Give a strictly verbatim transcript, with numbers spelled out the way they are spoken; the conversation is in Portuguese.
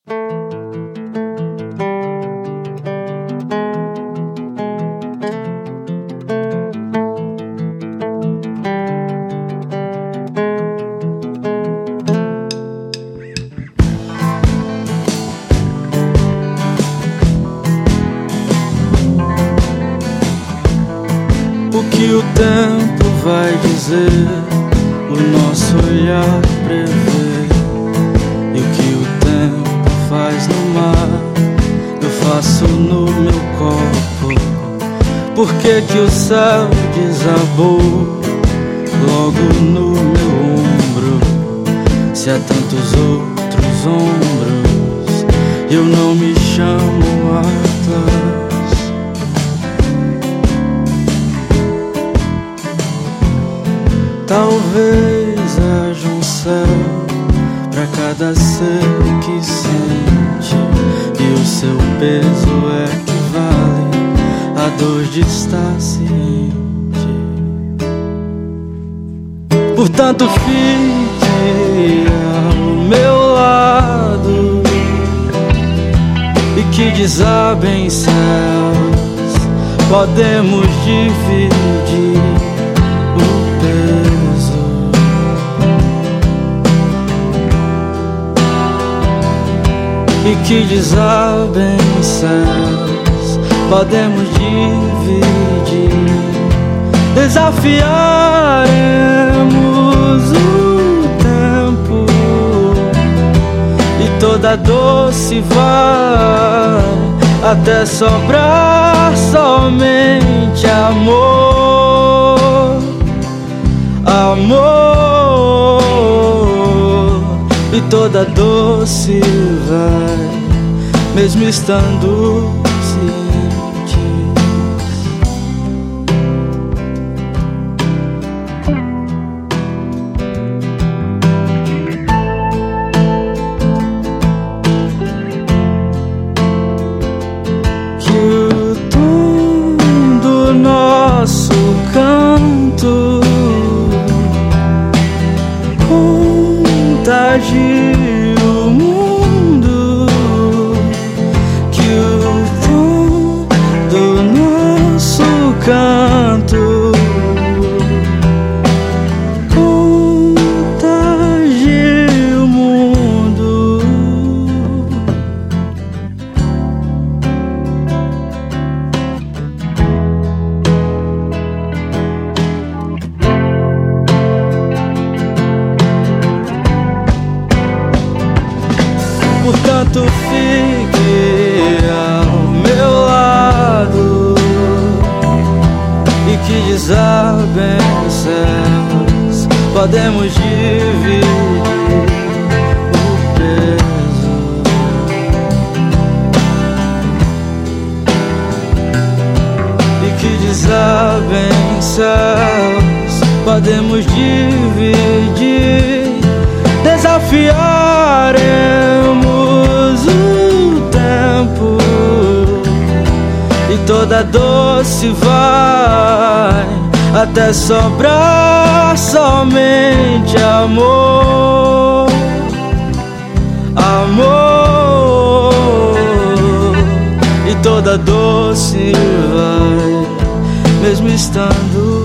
O que o tempo vai dizer, o nosso olhar prevê. E o que o tempo faz no mar, eu faço no meu corpo. Por que que o céu desabou logo no meu ombro? Se há tantos outros ombros, eu não me chamo Atlas. Talvez haja um céu pra cada ser que sente, e o seu peso equivale à dor de estar ciente. Portanto, fique ao meu lado e que desabem céus podemos dividir o peso. E que desabem céus podemos dividir. Desafiaremos o tempo e toda dor se vai, até sobrar somente amor. Amor, e toda dor se vai, mesmo estando cientes. Que o tom do nosso canto contagie o mundo, que o tom do nosso canto contagie o mundo. Portanto, fique ao meu lado e que desabem céus podemos dividir o peso. E que desabem céus podemos dividir. Desafiaremos o tempo e toda dor se vai, até sobrar somente amor. Amor, e toda dor se vai, mesmo estando